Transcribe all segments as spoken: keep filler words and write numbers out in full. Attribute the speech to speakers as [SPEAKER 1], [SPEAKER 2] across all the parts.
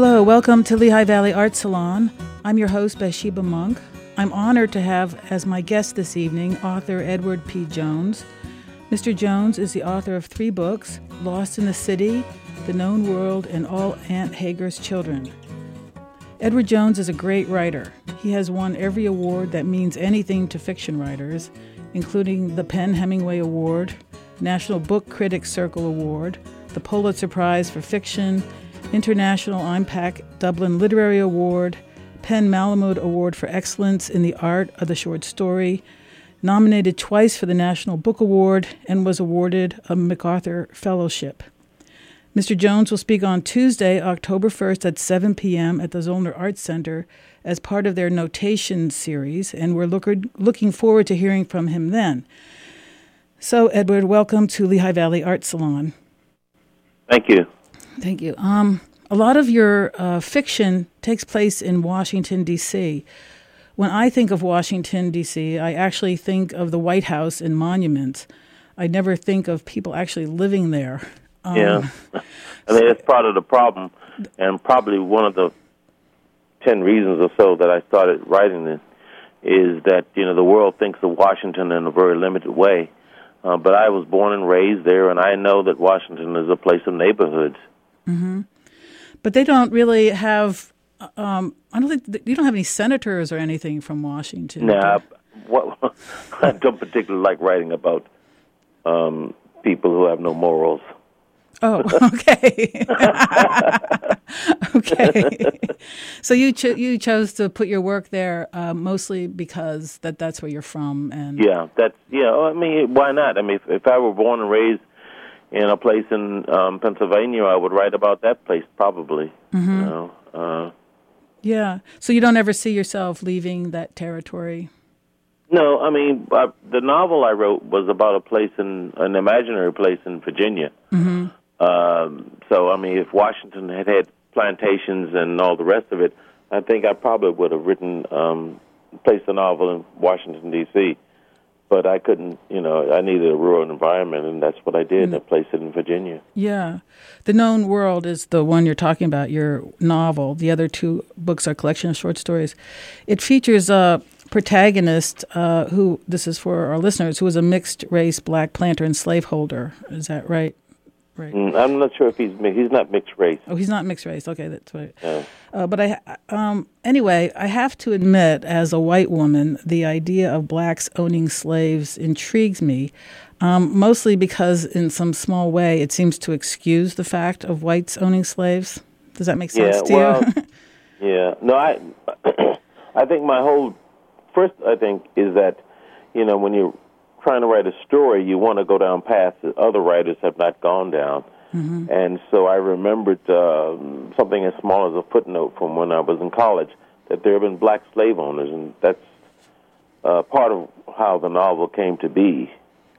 [SPEAKER 1] Hello, welcome to Lehigh Valley Art Salon. I'm your host, Bathsheba Monk. I'm honored to have as my guest this evening author Edward P. Jones. Mister Jones is the author of three books, Lost in the City, The Known World, and All Aunt Hagar's Children. Edward Jones is a great writer. He has won every award that means anything to fiction writers, including the PEN Hemingway Award, National Book Critics Circle Award, the Pulitzer Prize for Fiction, International I M P A C Dublin Literary Award, PEN Malamud Award for Excellence in the Art of the Short Story, nominated twice for the National Book Award, and was awarded a MacArthur Fellowship. Mister Jones will speak on Tuesday, October first at seven p.m. at the Zollner Arts Center as part of their Notation series, and we're look- looking forward to hearing from him then. So, Edward, welcome to Lehigh Valley Art Salon.
[SPEAKER 2] Thank you.
[SPEAKER 1] Thank you. Um, a lot of your uh, fiction takes place in Washington, D C When I think of Washington, D C, I actually think of the White House and monuments. I never think of people actually living there. Um,
[SPEAKER 2] yeah. I mean, it's part of the problem, and probably one of the ten reasons or so that I started writing this is that, you know, the world thinks of Washington in a very limited way. Uh, but I was born and raised there, and I know that Washington is a place of neighborhoods.
[SPEAKER 1] Mm-hmm. But they don't really have, um, I don't think, th- you don't have any senators or anything from Washington.
[SPEAKER 2] No, nah, what, I don't particularly like writing about um, people who have no morals.
[SPEAKER 1] Oh, okay. Okay. So you cho- you chose to put your work there uh, mostly because that that's where you're from, and
[SPEAKER 2] yeah, that's yeah. I mean, why not? I mean, if, if I were born and raised in a place in um, Pennsylvania, I would write about that place probably.
[SPEAKER 1] Mm-hmm.
[SPEAKER 2] You know. Uh,
[SPEAKER 1] yeah. So you don't ever see yourself leaving that territory.
[SPEAKER 2] No, I mean, uh, the novel I wrote was about a place in an imaginary place in Virginia.
[SPEAKER 1] Mm-hmm.
[SPEAKER 2] Um, so, I mean, if Washington had had plantations and all the rest of it, I think I probably would have written, um, placed a novel in Washington, D C But I couldn't, you know, I needed a rural environment, and that's what I did. Mm-hmm. I placed it in Virginia.
[SPEAKER 1] Yeah. The Known World is the one you're talking about, your novel. The other two books are a collection of short stories. It features a protagonist uh, who, this is for our listeners, who is a mixed-race black planter and slaveholder. Is that right? Right.
[SPEAKER 2] Mm, I'm not sure if he's he's not mixed race.
[SPEAKER 1] Oh, he's not mixed race. Okay, that's right.
[SPEAKER 2] Yeah.
[SPEAKER 1] Uh, but I, um, anyway, I have to admit, as a white woman, the idea of blacks owning slaves intrigues me, um, mostly because, in some small way, it seems to excuse the fact of whites owning slaves. Does that make sense
[SPEAKER 2] yeah,
[SPEAKER 1] to
[SPEAKER 2] well,
[SPEAKER 1] you?
[SPEAKER 2] yeah. No, I, I think my whole first, I think, is that, you know, when you trying to write a story, you want to go down paths that other writers have not gone down. Mm-hmm. And so I remembered uh, something as small as a footnote from when I was in college, that there have been black slave owners, and that's uh, part of how the novel came to be.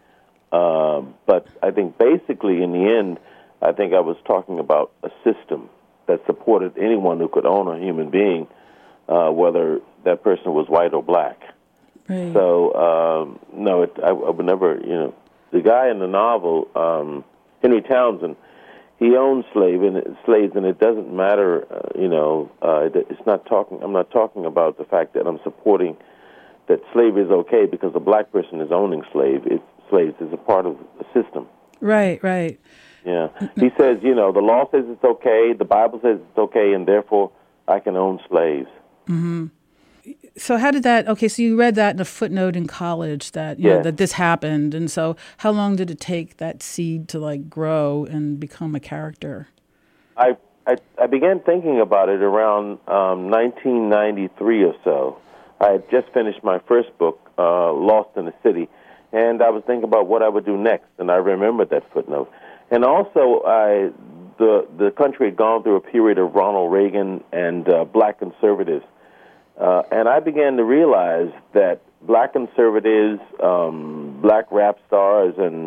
[SPEAKER 2] Uh, but I think basically in the end, I think I was talking about a system that supported anyone who could own a human being, uh, whether that person was white or black.
[SPEAKER 1] Right.
[SPEAKER 2] So, um, no, it, I, I would never, you know, the guy in the novel, um, Henry Townsend, he owns slave and slaves, and it doesn't matter, uh, you know, uh, it, it's not talking, I'm not talking about the fact that I'm supporting that slavery is okay because a black person is owning slave. It's, slaves is a part of the system.
[SPEAKER 1] Right, right.
[SPEAKER 2] Yeah. He says, you know, the law says it's okay, the Bible says it's okay, and therefore I can own slaves.
[SPEAKER 1] Mm-hmm. So how did that, okay, so you read that in a footnote in college that, you
[SPEAKER 2] yes.
[SPEAKER 1] know, that this happened. And so how long did it take that seed to, like, grow and become a character?
[SPEAKER 2] I I, I began thinking about it around um, nineteen ninety-three or so. I had just finished my first book, uh, Lost in the City, and I was thinking about what I would do next, and I remembered that footnote. And also, I the the country had gone through a period of Ronald Reagan and uh, black conservatives. Uh, and I began to realize that black conservatives, um, black rap stars, and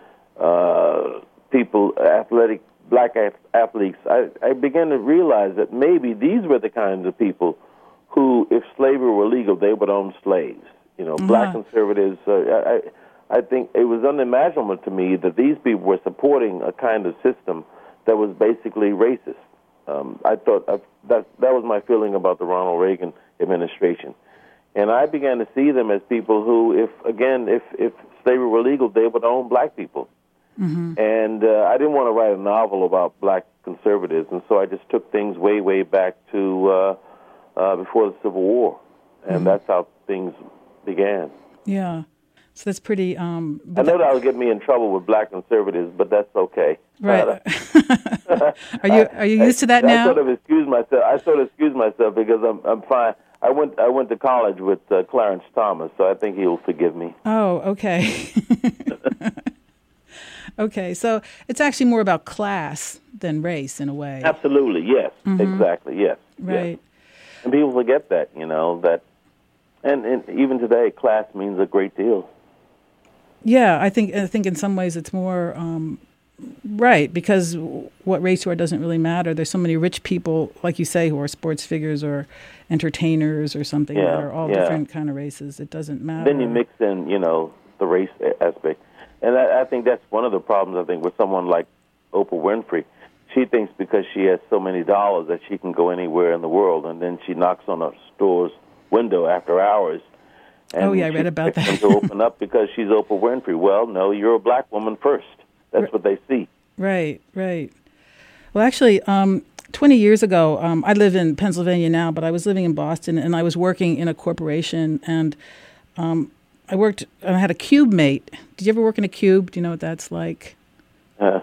[SPEAKER 2] uh, people, athletic, black athletes, I, I began to realize that maybe these were the kinds of people who, if slavery were legal, they would own slaves. You know, uh-huh. Black conservatives, uh, I, I think it was unimaginable to me that these people were supporting a kind of system that was basically racist. um, I thought uh, that that was my feeling about the Ronald Reagan administration. And I began to see them as people who, if again, if, if slavery were legal, they would own black people. Mm-hmm. And uh, I didn't want to write a novel about black conservatives, and so I just took things way, way back to uh, uh, before the Civil War, and mm-hmm. that's how things began.
[SPEAKER 1] Yeah, so that's pretty. Um,
[SPEAKER 2] I know that will get me in trouble with black conservatives, but that's okay.
[SPEAKER 1] Right? Uh, are you are you used to that
[SPEAKER 2] I,
[SPEAKER 1] now?
[SPEAKER 2] I sort of excuse myself. I sort of excuse myself because I'm I'm fine. I went I went to college with uh, Clarence Thomas, so I think he'll forgive me.
[SPEAKER 1] Oh, okay. Okay, so it's actually more about class than race in a way.
[SPEAKER 2] Absolutely, yes, mm-hmm. exactly, yes.
[SPEAKER 1] Right.
[SPEAKER 2] Yes. And people forget that, you know, that, and, and even today, class means a great deal.
[SPEAKER 1] Yeah, I think I think in some ways it's more um, right, because what race you are doesn't really matter. There's so many rich people, like you say, who are sports figures or entertainers or something
[SPEAKER 2] yeah,
[SPEAKER 1] that are all
[SPEAKER 2] yeah.
[SPEAKER 1] different kind of races. It doesn't matter.
[SPEAKER 2] Then you mix in, you know, the race aspect. And I, I think that's one of the problems, I think, with someone like Oprah Winfrey. She thinks because she has so many dollars that she can go anywhere in the world, and then she knocks on a store's window after hours. And
[SPEAKER 1] oh, yeah, I read about that.
[SPEAKER 2] to open up because she's Oprah Winfrey. Well, no, you're a black woman first. That's what they see.
[SPEAKER 1] Right, right. Well, actually, um, twenty years ago, um, I live in Pennsylvania now, but I was living in Boston, and I was working in a corporation, and um, I worked, I had a cube mate. Did you ever work in a cube? Do you know what that's like? Uh.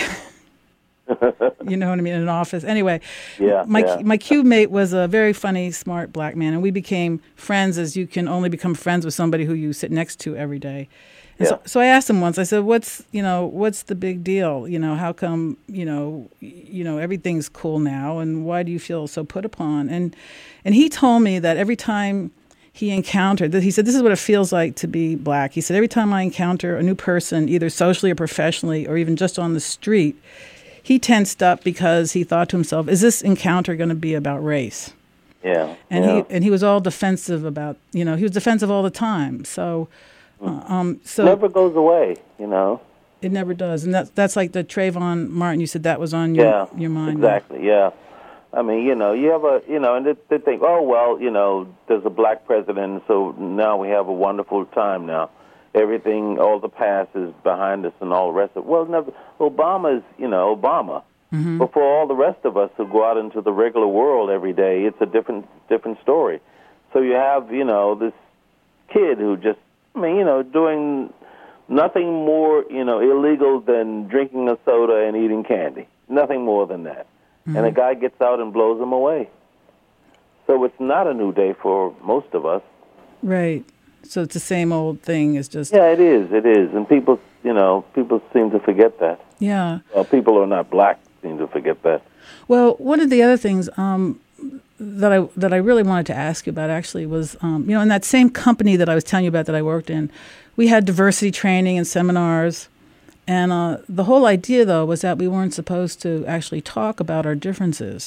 [SPEAKER 1] You know what I mean, in an office. Anyway,
[SPEAKER 2] yeah,
[SPEAKER 1] my
[SPEAKER 2] yeah.
[SPEAKER 1] my cube mate was a very funny, smart black man, and we became friends as you can only become friends with somebody who you sit next to every day. And
[SPEAKER 2] yeah.
[SPEAKER 1] so, so I asked him once, I said, what's, you know, what's the big deal? You know, how come, you know, you know, everything's cool now, and why do you feel so put upon? And and he told me that every time he encountered, he said, this is what it feels like to be black. He said, every time I encounter a new person, either socially or professionally, or even just on the street, he tensed up because he thought to himself, is this encounter going to be about race?
[SPEAKER 2] Yeah.
[SPEAKER 1] And
[SPEAKER 2] yeah.
[SPEAKER 1] he and he was all defensive about, you know, he was defensive all the time. So, uh, um, so
[SPEAKER 2] it never goes away, you know.
[SPEAKER 1] It never does, and that's that's like the Trayvon Martin. You said that was on your
[SPEAKER 2] yeah,
[SPEAKER 1] your mind.
[SPEAKER 2] Exactly. Yeah. I mean, you know, you have a, you know, and they, they think, oh well, you know, there's a black president, so now we have a wonderful time now. Everything, all the past is behind us and all the rest of it. Well, never, Obama is, you know, Obama. Mm-hmm. But for all the rest of us who go out into the regular world every day, it's a different different story. So you have, you know, this kid who just, I mean, you know, doing nothing more, you know, illegal than drinking a soda and eating candy. Nothing more than that. Mm-hmm. And a guy gets out and blows him away. So it's not a new day for most of us.
[SPEAKER 1] Right. So it's the same old thing. It's just...
[SPEAKER 2] Yeah, it is. It is. And people, you know, people seem to forget that.
[SPEAKER 1] Yeah.
[SPEAKER 2] Well, people who are not black seem to forget that.
[SPEAKER 1] Well, one of the other things um, that I that I really wanted to ask you about actually was, um, you know, in that same company that I was telling you about that I worked in, we had diversity training and seminars. And uh, the whole idea, though, was that we weren't supposed to actually talk about our differences.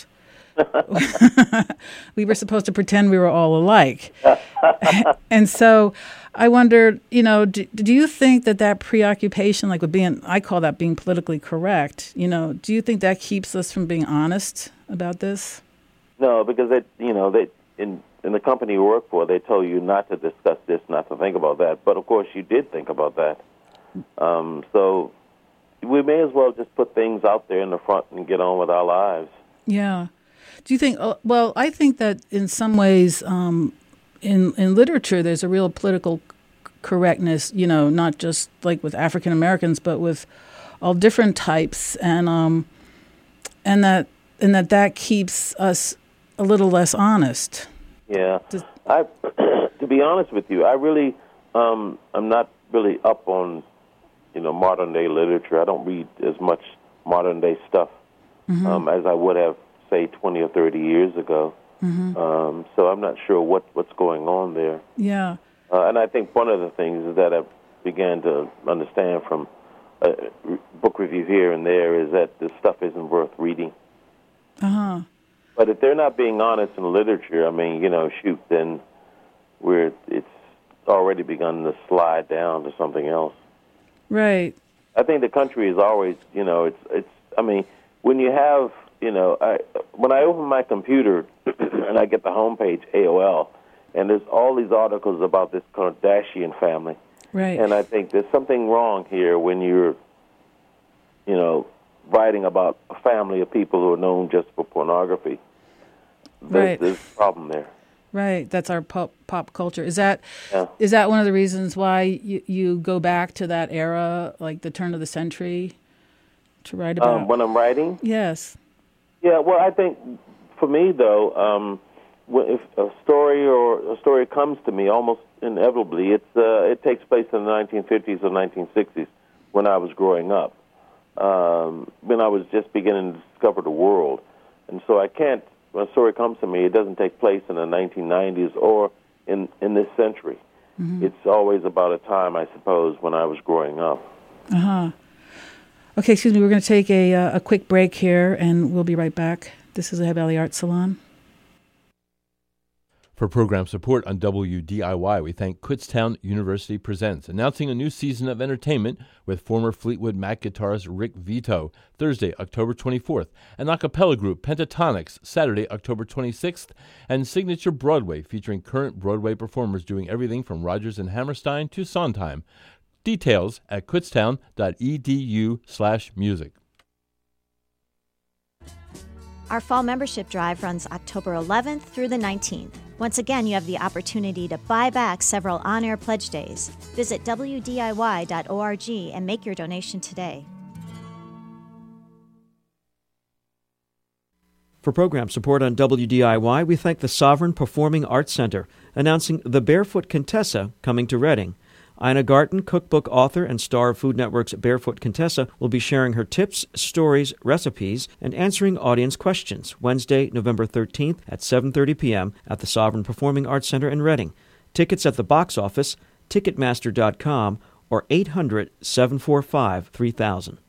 [SPEAKER 1] We were supposed to pretend we were all alike. And so I wondered, you know, do, do you think that that preoccupation, like with being, I call that being politically correct, you know, do you think that keeps us from being honest about this?
[SPEAKER 2] No, because, they, you know, they in, in the company you work for, they told you not to discuss this, not to think about that. But, of course, you did think about that. Um, so we may as well just put things out there in the front and get on with our lives.
[SPEAKER 1] Yeah. Do you think, uh, well, I think that in some ways um, in, in literature there's a real political c- correctness, you know, not just like with African Americans, but with all different types. And um, and that and that, that keeps us a little less honest.
[SPEAKER 2] Yeah. Does, I, to be honest with you, I really, um, I'm not really up on, you know, modern day literature. I don't read as much modern day stuff mm-hmm. um, as I would have, say, twenty or thirty years ago. Mm-hmm. Um, so I'm not sure what, what's going on there.
[SPEAKER 1] Yeah.
[SPEAKER 2] Uh, and I think one of the things is that I began to understand from a book review here and there is that this stuff isn't worth reading.
[SPEAKER 1] Uh-huh.
[SPEAKER 2] But if they're not being honest in literature, I mean, you know, shoot, then we're, it's already begun to slide down to something else.
[SPEAKER 1] Right.
[SPEAKER 2] I think the country is always, you know, it's, it's. I mean, when you have you know, I when I open my computer and I get the homepage, A O L, and there's all these articles about this Kardashian family.
[SPEAKER 1] Right.
[SPEAKER 2] And I think there's something wrong here when you're, you know, writing about a family of people who are known just for pornography. There's,
[SPEAKER 1] right.
[SPEAKER 2] there's a problem there.
[SPEAKER 1] Right. That's our pop, pop culture. Is that
[SPEAKER 2] yeah.
[SPEAKER 1] is that one of the reasons why you, you go back to that era, like the turn of the century, to write about?
[SPEAKER 2] Um, when I'm writing?
[SPEAKER 1] Yes.
[SPEAKER 2] Yeah, well, I think for me, though, um, if a story or a story comes to me almost inevitably, it's uh, it takes place in the nineteen fifties or nineteen sixties when I was growing up, um, when I was just beginning to discover the world. And so I can't, when a story comes to me, it doesn't take place in the nineteen nineties or in, in this century. Mm-hmm. It's always about a time, I suppose, when I was growing up.
[SPEAKER 1] Uh-huh. Okay, excuse me, we're going to take a, uh, a quick break here, and we'll be right back. This is the Lehigh Valley Art Salon.
[SPEAKER 3] For program support on W D I Y, we thank Kutztown University Presents, announcing a new season of entertainment with former Fleetwood Mac guitarist Rick Vito, Thursday, October twenty-fourth, and a cappella group Pentatonics, Saturday, October twenty-sixth, and Signature Broadway, featuring current Broadway performers doing everything from Rodgers and Hammerstein to Sondheim. Details at kutztown.edu slash music.
[SPEAKER 4] Our fall membership drive runs October eleventh through the nineteenth. Once again, you have the opportunity to buy back several on-air pledge days. Visit W D I Y dot org and make your donation today.
[SPEAKER 5] For program support on W D I Y, we thank the Sovereign Performing Arts Center, announcing The Barefoot Contessa coming to Reading. Ina Garten, cookbook author and star of Food Network's Barefoot Contessa, will be sharing her tips, stories, recipes, and answering audience questions Wednesday, November thirteenth at seven thirty p.m. at the Sovereign Performing Arts Center in Reading. Tickets at the box office, ticketmaster dot com, or eight hundred, seven four five, three thousand.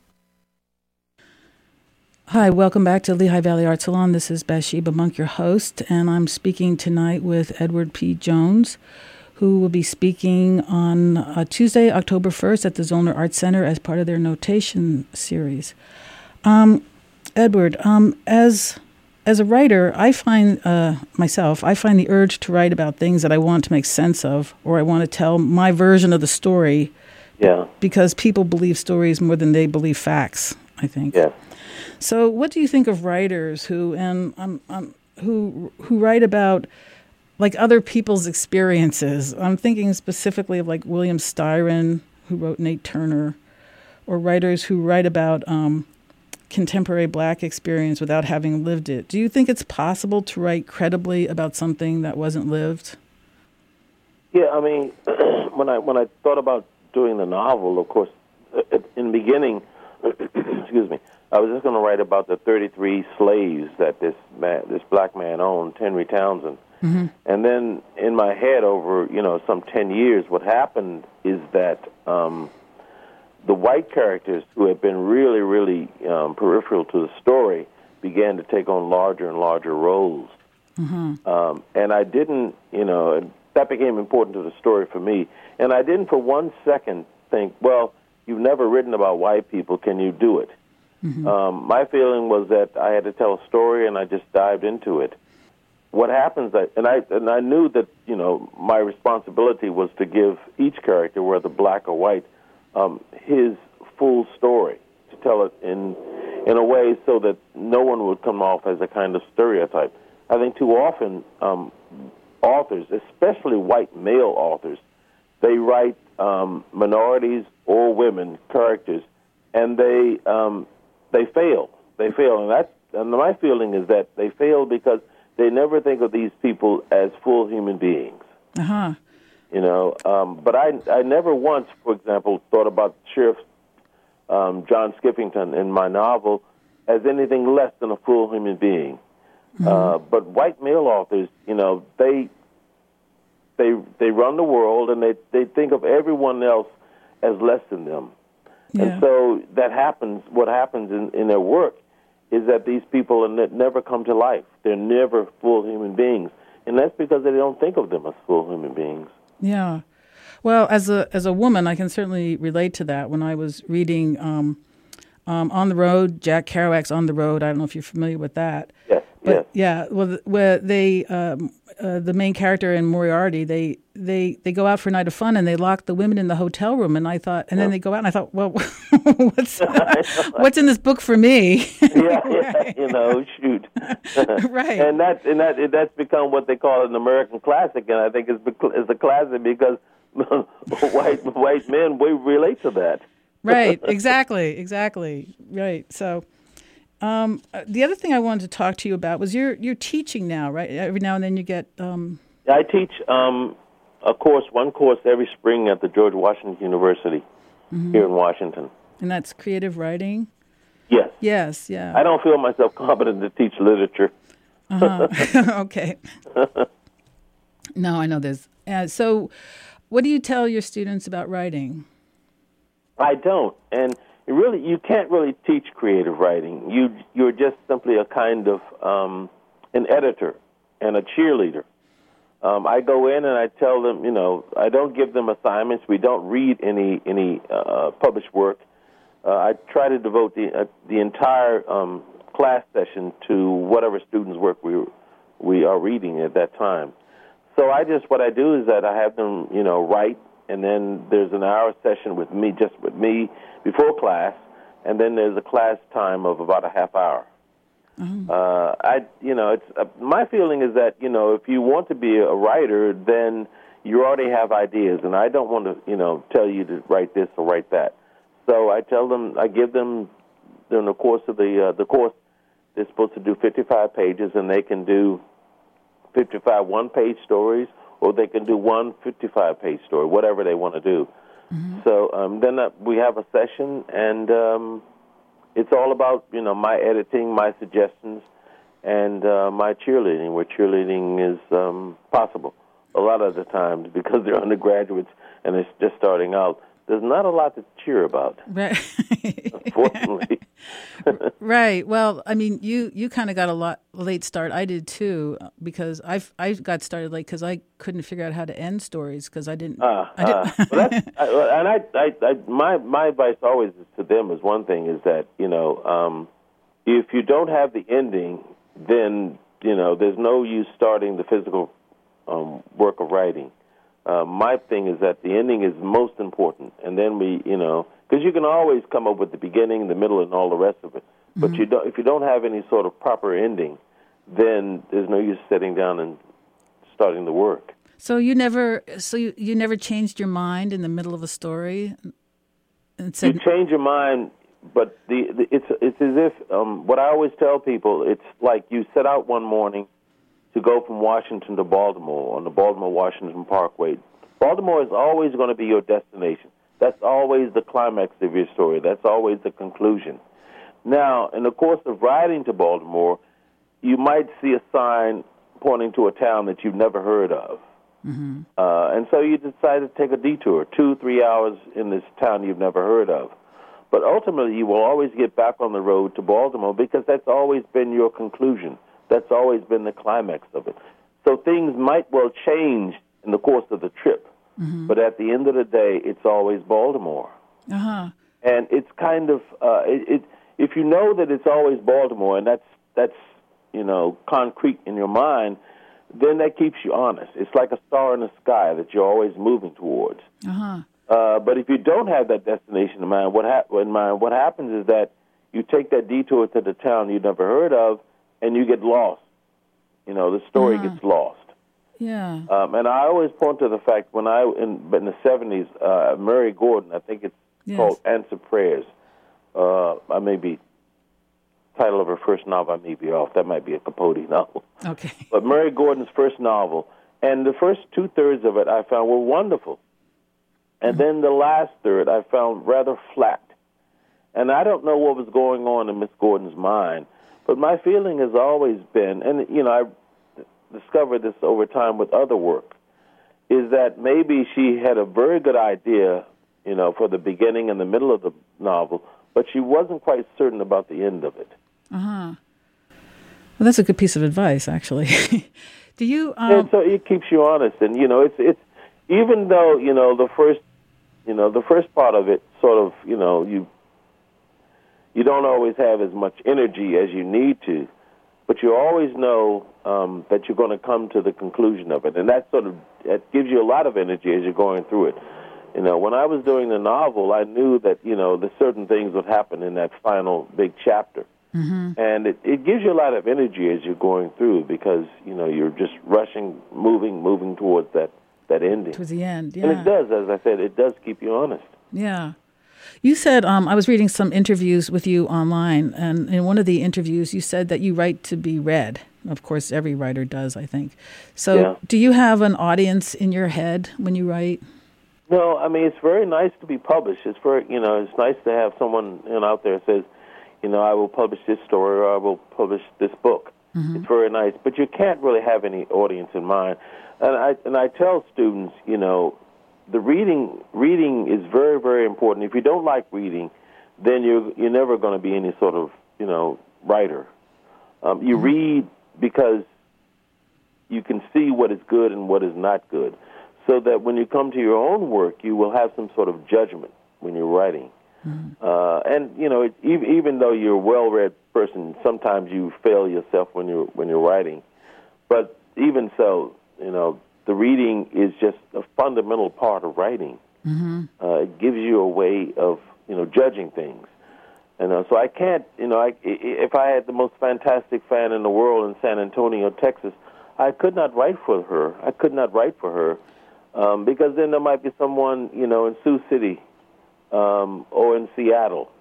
[SPEAKER 1] Hi, welcome back to Lehigh Valley Art Salon. This is Bathsheba Monk, your host, and I'm speaking tonight with Edward P. Jones, who will be speaking on uh, Tuesday, October first at the Zollner Art Center as part of their Notation series. Um, Edward, um, as as a writer, I find uh, myself, I find the urge to write about things that I want to make sense of, or I want to tell my version of the story.
[SPEAKER 2] Yeah.
[SPEAKER 1] Because people believe stories more than they believe facts, I think.
[SPEAKER 2] Yeah.
[SPEAKER 1] So what do you think of writers who and um, um, who who write about like other people's experiences? I'm thinking specifically of like William Styron, who wrote Nate Turner, or writers who write about um, contemporary black experience without having lived it. Do you think it's possible to write credibly about something that wasn't lived?
[SPEAKER 2] Yeah, I mean, when I when I thought about doing the novel, of course, in the beginning, excuse me, I was just going to write about the thirty-three slaves that this man, this black man owned, Henry Townsend. Mm-hmm. And then in my head, over you know some ten years, what happened is that um, the white characters who had been really, really um, peripheral to the story began to take on larger and larger roles. Mm-hmm. Um, and I didn't, you know, that became important to the story for me. And I didn't for one second think, well, you've never written about white people, can you do it? Mm-hmm. Um, my feeling was that I had to tell a story, and I just dived into it. What happens, and I and I knew that you know my responsibility was to give each character, whether black or white, um, his full story, to tell it in in a way so that no one would come off as a kind of stereotype. I think too often um, authors, especially white male authors, they write um, minorities or women characters, and they um, they fail. They fail, and that's and my feeling is that they fail because they never think of these people as full human beings.
[SPEAKER 1] Uh-huh.
[SPEAKER 2] You know, um, but I I never once, for example, thought about Sheriff um, John Skippington in my novel as anything less than a full human being. Mm-hmm. Uh, but white male authors, you know, they they they run the world, and they, they think of everyone else as less than them. Yeah. And so that happens, what happens in, in their work is that these people are ne- never come to life. They're never full human beings. And that's because they don't think of them as full human beings.
[SPEAKER 1] Yeah. Well, as a as a woman, I can certainly relate to that. When I was reading um, um, On the Road, Jack Kerouac's On the Road. I don't know if you're familiar with that.
[SPEAKER 2] Yes,
[SPEAKER 1] But
[SPEAKER 2] yes.
[SPEAKER 1] yeah, well, th- where they, um, uh, the main character in Moriarty, they, they they go out for a night of fun and they lock the women in the hotel room. And I thought, and then they go out and I thought, well, what's what's in this book for me?
[SPEAKER 2] yeah, yeah, you know, shoot.
[SPEAKER 1] Right.
[SPEAKER 2] And that and that that's become what they call an American classic, and I think it's bec- it's a classic because white white men we relate to that.
[SPEAKER 1] Right. Exactly. Exactly. Right. So. Um, the other thing I wanted to talk to you about was you're you're teaching now, right? Every now and then you get. Um...
[SPEAKER 2] I teach um, a course, one course every spring at the George Washington University mm-hmm. here in Washington.
[SPEAKER 1] And that's creative writing?
[SPEAKER 2] Yes.
[SPEAKER 1] Yes, yeah.
[SPEAKER 2] I don't feel myself competent to teach literature.
[SPEAKER 1] Uh-huh. Okay. No, I know this. Uh, so what do you tell your students about writing?
[SPEAKER 2] I don't. And really, you can't really teach creative writing. You, you're just simply a kind of um, an editor and a cheerleader. Um, I go in and I tell them, you know, I don't give them assignments. We don't read any any uh, published work. Uh, I try to devote the uh, the entire um, class session to whatever students' work we we are reading at that time. So I just what I do is that I have them, you know, write, and then there's an hour session with me, just with me before class, and then there's a class time of about a half hour. Mm-hmm. Uh, I, you know, it's uh, my feeling is that you know if you want to be a writer, then you already have ideas, and I don't want to, you know, tell you to write this or write that. So I tell them, I give them during the course of the uh, the course, they're supposed to do fifty-five pages, and they can do fifty-five one-page stories, or they can do one fifty-five-page story, whatever they want to do. Mm-hmm. So um, then uh, we have a session, and um, it's all about, you know, my editing, my suggestions, and uh, my cheerleading, where cheerleading is um, possible. A lot of the times, because they're undergraduates and they're just starting out, there's not a lot to cheer about,
[SPEAKER 1] right.
[SPEAKER 2] Unfortunately.
[SPEAKER 1] Right. Well, I mean, you, you kind of got a lot late start. I did too, because I I got started late because I couldn't figure out how to end stories because I didn't. Uh, I didn't.
[SPEAKER 2] uh, well, that's, I, and I, I, I, my my advice always is to them is one thing is that you know um, if you don't have the ending, then you know there's no use starting the physical um, work of writing. Uh, my thing is that the ending is most important, and then we, you know, because you can always come up with the beginning, the middle, and all the rest of it. But mm-hmm. you don't, if you don't have any sort of proper ending, then there's no use sitting down and starting the work.
[SPEAKER 1] So you never, so you, you never changed your mind in the middle of a story, and said
[SPEAKER 2] you change your mind, but the, the it's it's as if um, what I always tell people, it's like you set out one morning to go from Washington to Baltimore on the Baltimore-Washington Parkway. Baltimore is always going to be your destination. That's always the climax of your story. That's always the conclusion. Now, in the course of riding to Baltimore, you might see a sign pointing to a town that you've never heard of. Mm-hmm. Uh, and so you decide to take a detour, two, three hours in this town you've never heard of. But ultimately, you will always get back on the road to Baltimore because that's always been your conclusion. That's always been the climax of it. So things might well change in the course of the trip, mm-hmm. but at the end of the day, it's always Baltimore.
[SPEAKER 1] Uh-huh.
[SPEAKER 2] And it's kind of, uh, it, it, if you know that it's always Baltimore, and that's, that's, you know, concrete in your mind, then that keeps you honest. It's like a star in the sky that you're always moving towards. Uh-huh. Uh, but if you don't have that destination in mind, what, hap- in mind, what happens is that you take that detour to the town you've never heard of, and you get lost. You know, the story uh-huh. gets lost.
[SPEAKER 1] Yeah.
[SPEAKER 2] Um, and I always point to the fact when I, in, in the seventies, uh, Murray Gordon, I think it's yes. called Answer Prayers. Uh, I may be, title of her first novel, I may be off. That might be a Capote novel.
[SPEAKER 1] Okay.
[SPEAKER 2] But Murray Gordon's first novel, and the first two-thirds of it I found were wonderful. And mm-hmm. then the last third I found rather flat. And I don't know what was going on in Miss Gordon's mind, but my feeling has always been, and, you know, I discovered this over time with other work, is that maybe she had a very good idea, you know, for the beginning and the middle of the novel, but she wasn't quite certain about the end of it.
[SPEAKER 1] Uh-huh. Well, that's a good piece of advice, actually. Do you... Um...
[SPEAKER 2] And so it keeps you honest. And, you know, it's it's even though, you know, the first, you know, the first part of it sort of, you know, you... you don't always have as much energy as you need to, but you always know um, that you're going to come to the conclusion of it, and that sort of that gives you a lot of energy as you're going through it. You know, when I was doing the novel, I knew that, you know, the certain things would happen in that final big chapter. Mm-hmm. And it, it gives you a lot of energy as you're going through because, you know, you're just rushing, moving, moving towards that, that ending.
[SPEAKER 1] Towards the end, yeah.
[SPEAKER 2] And it does, as I said, it does keep you honest.
[SPEAKER 1] Yeah. You said, um, I was reading some interviews with you online, and in one of the interviews you said that you write to be read. Of course, every writer does, I think. So
[SPEAKER 2] yeah.
[SPEAKER 1] Do you have an audience in your head when you write?
[SPEAKER 2] No, I mean, it's very nice to be published. It's very, you know, it's nice to have someone you know, out there that says, you know, I will publish this story or I will publish this book. Mm-hmm. It's very nice, but you can't really have any audience in mind. And I and I tell students, you know, the reading reading is very, very important. If you don't like reading, then you're you're never going to be any sort of, you know, writer. Um, you mm-hmm. read because you can see what is good and what is not good, so that when you come to your own work, you will have some sort of judgment when you're writing. Mm-hmm. Uh, and you know, it, even, even though you're a well-read person, sometimes you fail yourself when you're when you're writing. But even so, you know, the reading is just a fundamental part of writing. Mm-hmm. Uh, it gives you a way of you know judging things. And uh, so I can't, you know, I, if I had the most fantastic fan in the world in San Antonio, Texas, I could not write for her. I could not write for her um, because then there might be someone, you know, in Sioux City. Um, or in Seattle,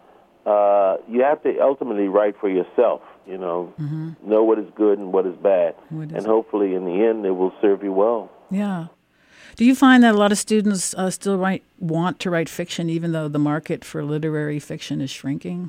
[SPEAKER 2] uh, you have to ultimately write for yourself, you know, mm-hmm. know what is good and what is bad. What is and hopefully in the end it will serve you well.
[SPEAKER 1] Yeah. Do you find that a lot of students uh, still write, want to write fiction even though the market for literary fiction is shrinking?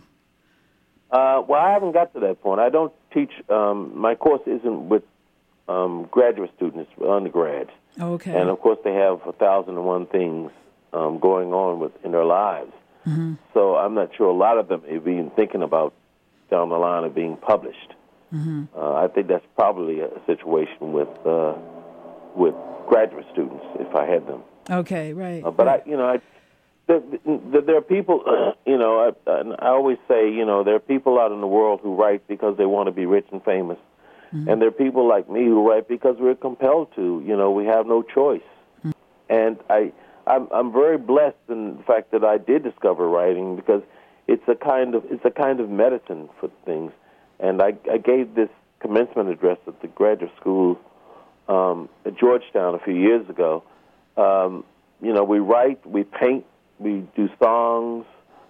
[SPEAKER 2] Uh, well, I haven't got to that point. I don't teach, um, my course isn't with um, graduate students, it's with undergrads.
[SPEAKER 1] Okay.
[SPEAKER 2] And of course they have a thousand and one things Um, going on with in their lives. Mm-hmm. So I'm not sure a lot of them are even thinking about down the line of being published. Mm-hmm. Uh, I think that's probably a situation with uh, with graduate students if I had them.
[SPEAKER 1] Okay, right.
[SPEAKER 2] Uh, but
[SPEAKER 1] right.
[SPEAKER 2] I, you know, I, there, there are people. Uh, you know, I, I always say, you know, there are people out in the world who write because they want to be rich and famous, mm-hmm. and there are people like me who write because we're compelled to. You know, we have no choice, mm-hmm. and I. I'm, I'm very blessed in the fact that I did discover writing because it's a kind of it's a kind of medicine for things. And I, I gave this commencement address at the graduate school um, at Georgetown a few years ago. Um, you know, we write, we paint, we do songs,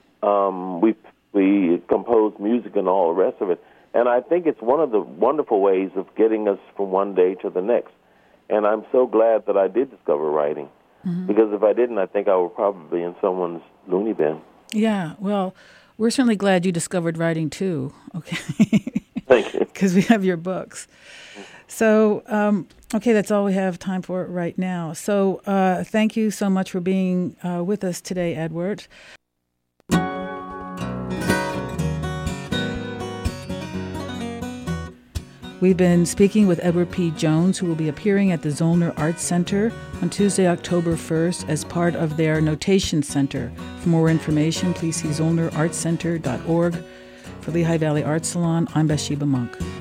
[SPEAKER 2] um, we we compose music and all the rest of it. And I think it's one of the wonderful ways of getting us from one day to the next. And I'm so glad that I did discover writing. Mm-hmm. Because if I didn't, I think I would probably be in someone's loony bin.
[SPEAKER 1] Yeah, well, we're certainly glad you discovered writing too. Okay.
[SPEAKER 2] Thank you.
[SPEAKER 1] Because we have your books. So, um, okay, that's all we have time for right now. So uh, thank you so much for being uh, with us today, Edward. We've been speaking with Edward P. Jones, who will be appearing at the Zollner Arts Center on Tuesday, October first, as part of their Notation Center. For more information, please see zollner arts center dot org. For Lehigh Valley Art Salon, I'm Bathsheba Monk.